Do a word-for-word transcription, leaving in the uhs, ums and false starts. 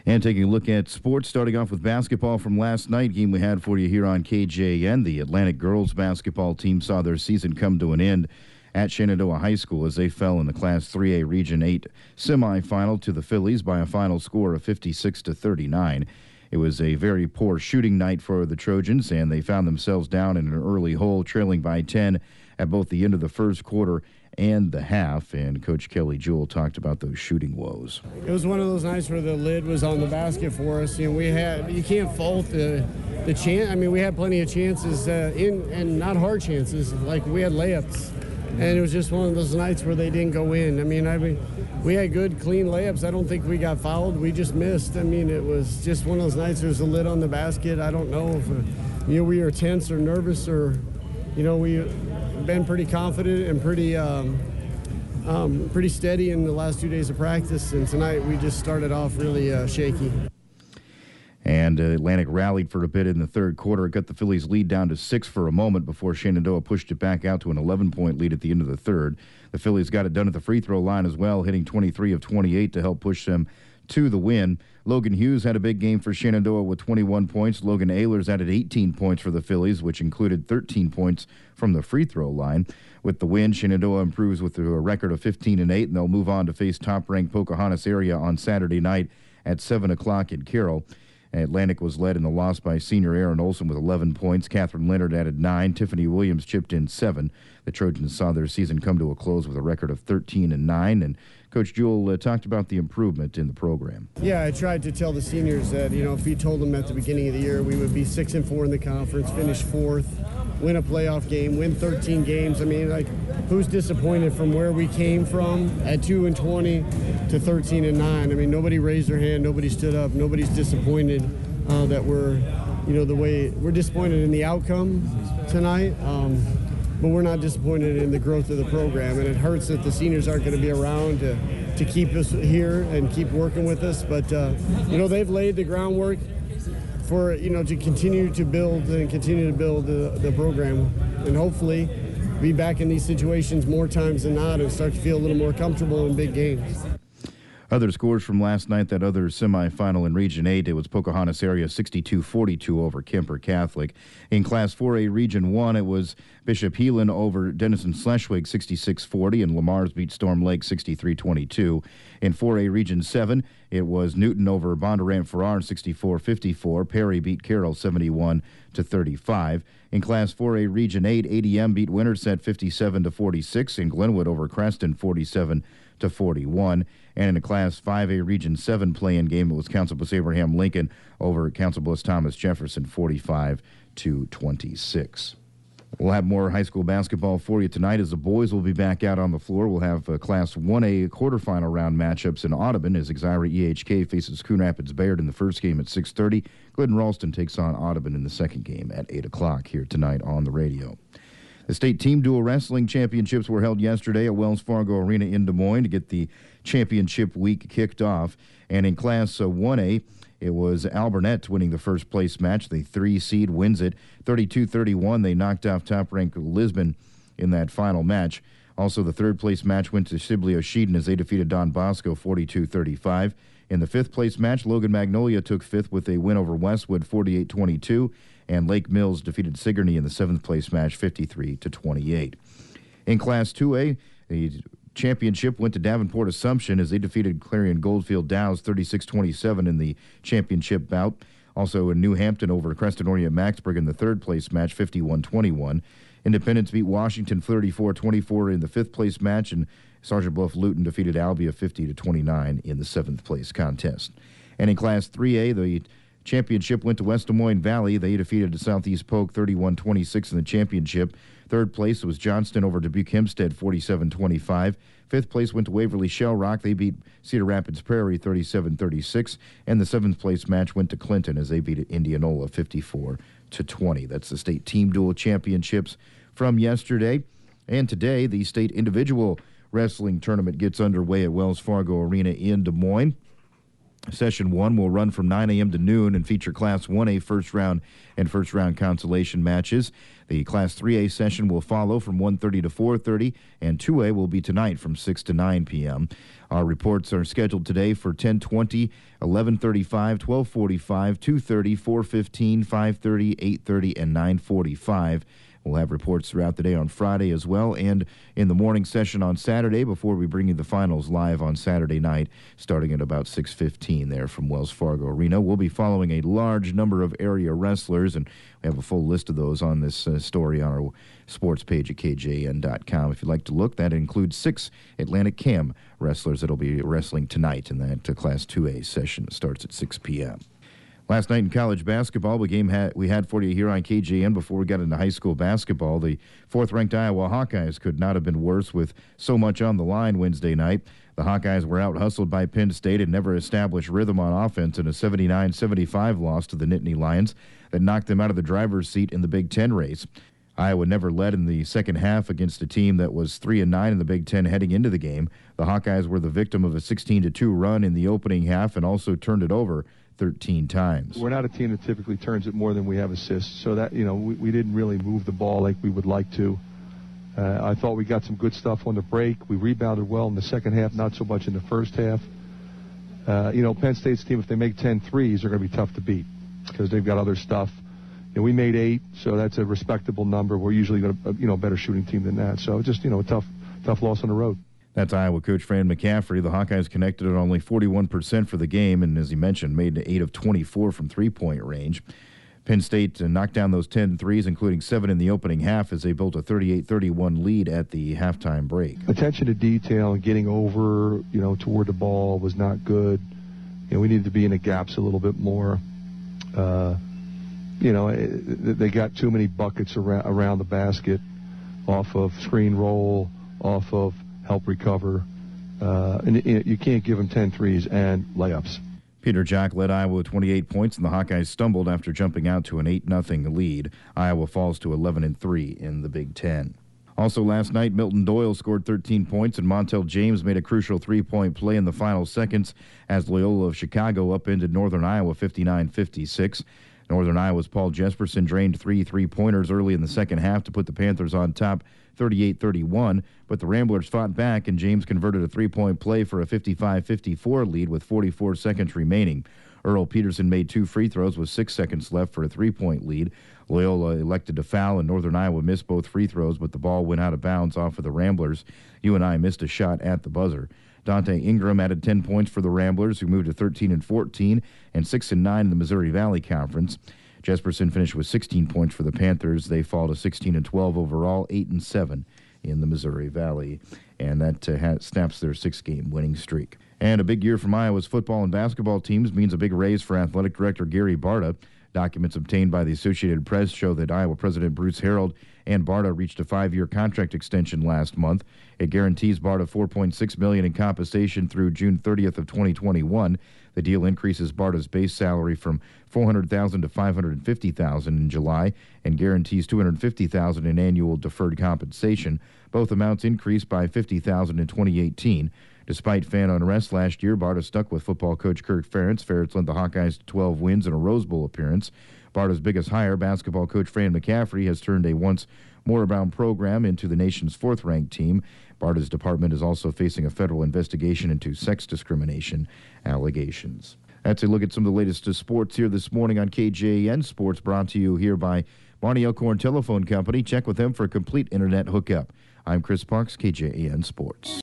And taking a look at sports, starting off with basketball from last night, game we had for you here on K J N. The Atlantic girls basketball team saw their season come to an end at Shenandoah High School as they fell in the Class three A Region eight semifinal to the Phillies by a final score of fifty-six to thirty-nine. It was a very poor shooting night for the Trojans, and they found themselves down in an early hole, trailing by ten at both the end of the first quarter and the half. And Coach Kelly Jewell talked about those shooting woes. It was one of those nights where the lid was on the basket for us, and we had, you can't fault the the chance. I mean, we had plenty of chances uh, in and not hard chances. Like, we had layups, and it was just one of those nights where they didn't go in. I mean, I mean, we had good, clean layups. I don't think we got fouled. We just missed. I mean, it was just one of those nights. There was a lid on the basket. I don't know if uh, you know, we were tense or nervous, or you know, we been pretty confident and pretty um, um, pretty steady in the last two days of practice, and tonight we just started off really uh, shaky. And uh, Atlantic rallied for a bit in the third quarter. It got the Phillies' lead down to six for a moment before Shenandoah pushed it back out to an eleven-point lead at the end of the third. The Phillies got it done at the free throw line as well, hitting twenty-three of twenty-eight to help push them to the win. Logan Hughes had a big game for Shenandoah with twenty-one points. Logan Ehlers added eighteen points for the Phillies, which included thirteen points from the free throw line. With the win, Shenandoah improves with a record of fifteen and eight, and they'll move on to face top-ranked Pocahontas area on Saturday night at seven o'clock in Carroll. Atlantic was led in the loss by senior Aaron Olson with eleven points. Catherine Leonard added nine. Tiffany Williams chipped in seven. The Trojans saw their season come to a close with a record of thirteen and nine, and Coach Jewell uh, talked about the improvement in the program. Yeah, I tried to tell the seniors that, you know, if we told them at the beginning of the year we would be six and four in the conference, finish fourth, win a playoff game, win thirteen games. I mean, like, who's disappointed from where we came from at two and twenty to thirteen and nine? I mean, nobody raised their hand, nobody stood up, nobody's disappointed uh, that we're, you know, the way we're disappointed in the outcome tonight. Um, But we're not disappointed in the growth of the program, and it hurts that the seniors aren't going to be around to, to keep us here and keep working with us. But, uh, you know, they've laid the groundwork for, you know, to continue to build and continue to build the, the program, and hopefully be back in these situations more times than not and start to feel a little more comfortable in big games. Other scores from last night, that other semifinal in Region eight, it was Pocahontas area sixty-two forty-two over Kemper Catholic. In Class four A Region one, it was Bishop Heelan over Denison Schleswig sixty-six forty, and Lamar's beat Storm Lake sixty-three twenty-two. In four A Region seven, it was Newton over Bondurant Farrar sixty-four fifty-four. Perry beat Carroll seventy-one to thirty-five. In Class four A Region eight, A D M beat Winterset fifty-seven to forty-six, and Glenwood over Creston forty-seven to forty-one. And in the Class five A Region seven play-in game, it was Council Bluffs Abraham Lincoln over Council Bluffs Thomas Jefferson forty-five to twenty-six. We'll have more high school basketball for you tonight as the boys will be back out on the floor. We'll have uh, Class one A quarterfinal round matchups in Audubon as Exira E H K faces Coon Rapids Bayard in the first game at six thirty. Glidden Ralston takes on Audubon in the second game at eight o'clock here tonight on the radio. The state team dual wrestling championships were held yesterday at Wells Fargo Arena in Des Moines to get the championship week kicked off. And in Class uh, one A, it was Alburnett winning the first place match. The three seed wins it thirty-two thirty-one. They knocked off top-ranked Lisbon in that final match. Also, the third place match went to Sibley Oshedin as they defeated Don Bosco forty-two thirty-five. In the fifth place match, Logan Magnolia took fifth with a win over Westwood forty-eight twenty-two. And Lake Mills defeated Sigourney in the seventh place match fifty-three to twenty-eight. In Class two A, the championship went to Davenport Assumption as they defeated Clarion Goldfield Dows thirty-six twenty-seven in the championship bout. Also in New Hampton over Creston Orient Maxburg in the third place match fifty-one twenty-one. Independence beat Washington thirty-four twenty-four in the fifth place match, and Sergeant Bluff Luton defeated Albia fifty to twenty-nine in the seventh place contest. And in Class three A, the championship went to West Des Moines Valley. They defeated Southeast Polk thirty-one twenty-six in the championship. Third place was Johnston over Dubuque Hempstead forty-seven twenty-five. Fifth place went to Waverly Shell Rock. They beat Cedar Rapids Prairie thirty-seven thirty-six. And the seventh place match went to Clinton as they beat Indianola fifty-four to twenty. That's the state team dual championships from yesterday. And today, the state individual wrestling tournament gets underway at Wells Fargo Arena in Des Moines. Session one will run from nine a.m. to noon and feature Class one A first round and first round consolation matches. The Class three A session will follow from one thirty to four thirty, and two A will be tonight from six to nine p.m. Our reports are scheduled today for ten twenty, eleven thirty-five, twelve forty-five, two thirty, four fifteen, five thirty, eight thirty, and nine forty-five. We'll have reports throughout the day on Friday as well, and in the morning session on Saturday before we bring you the finals live on Saturday night, starting at about six fifteen there from Wells Fargo Arena. We'll be following a large number of area wrestlers, and we have a full list of those on this uh, story on our sports page at K J N dot com. If you'd like to look, that includes six Atlantic Cam wrestlers that will be wrestling tonight in that uh, Class two A session that starts at six p.m. Last night in college basketball, we game had, we had for you here on K J N before we got into high school basketball. The fourth-ranked Iowa Hawkeyes could not have been worse with so much on the line Wednesday night. The Hawkeyes were out-hustled by Penn State and never established rhythm on offense in a seventy-nine seventy-five loss to the Nittany Lions that knocked them out of the driver's seat in the Big Ten race. Iowa never led in the second half against a team that was three and nine in the Big Ten heading into the game. The Hawkeyes were the victim of a sixteen to two run in the opening half and also turned it over thirteen times. We're not a team that typically turns it more than we have assists, so that, you know, we, we didn't really move the ball like we would like to. Uh, I thought we got some good stuff on the break. We rebounded well in the second half, not so much in the first half. Uh, you know, Penn State's team, if they make ten threes, they're going to be tough to beat because they've got other stuff. You know, we made eight, so that's a respectable number. We're usually going to, you know, a better shooting team than that. So just, you know, a tough, tough loss on the road. That's Iowa coach Fran McCaffery. The Hawkeyes connected at only forty-one percent for the game, and as he mentioned, made eight of twenty-four from three-point range. Penn State knocked down those ten threes, including seven in the opening half, as they built a thirty-eight thirty-one lead at the halftime break. Attention to detail and getting over, you know, toward the ball was not good. You know, we needed to be in the gaps a little bit more. Uh, you know, they got too many buckets around, around the basket, off of screen roll, off of help recover, uh, and you can't give them ten threes and layups. Peter Jock led Iowa with twenty-eight points, and the Hawkeyes stumbled after jumping out to an eight nothing lead. Iowa falls to eleven and three in the Big Ten. Also last night, Milton Doyle scored thirteen points, and Montel James made a crucial three-point play in the final seconds as Loyola of Chicago upended Northern Iowa fifty-nine fifty-six. Northern Iowa's Paul Jesperson drained three three-pointers early in the second half to put the Panthers on top thirty-eight thirty-one, but the Ramblers fought back, and James converted a three-point play for a fifty-five fifty-four lead with forty-four seconds remaining. Earl Peterson made two free throws with six seconds left for a three-point lead. Loyola elected to foul, and Northern Iowa missed both free throws, but the ball went out of bounds off of the Ramblers. U N I missed a shot at the buzzer. Dante Ingram added ten points for the Ramblers, who moved to thirteen and fourteen and six and nine in the Missouri Valley Conference. Jesperson finished with sixteen points for the Panthers. They fall to sixteen and twelve overall, eight and seven in the Missouri Valley, and that uh, ha- snaps their six-game winning streak. And a big year from Iowa's football and basketball teams means a big raise for athletic director Gary Barta. Documents obtained by the Associated Press show that Iowa President Bruce Harreld and Barta reached a five-year contract extension last month. It guarantees Barta four point six million dollars in compensation through June thirtieth of twenty twenty-one. The deal increases Barta's base salary from four hundred thousand dollars to five hundred fifty thousand dollars in July and guarantees two hundred fifty thousand dollars in annual deferred compensation. Both amounts increased by fifty thousand dollars in twenty eighteen. Despite fan unrest last year, Barta stuck with football coach Kirk Ferentz. Ferentz led the Hawkeyes to twelve wins and a Rose Bowl appearance. Barta's biggest hire, basketball coach Fran McCaffery, has turned a once moribund program into the nation's fourth-ranked team. Barta's department is also facing a federal investigation into sex discrimination allegations. That's a look at some of the latest to sports here this morning on K J N Sports, brought to you here by Marty Elkhorn Telephone Company. Check with them for a complete internet hookup. I'm Chris Parks, K J N Sports.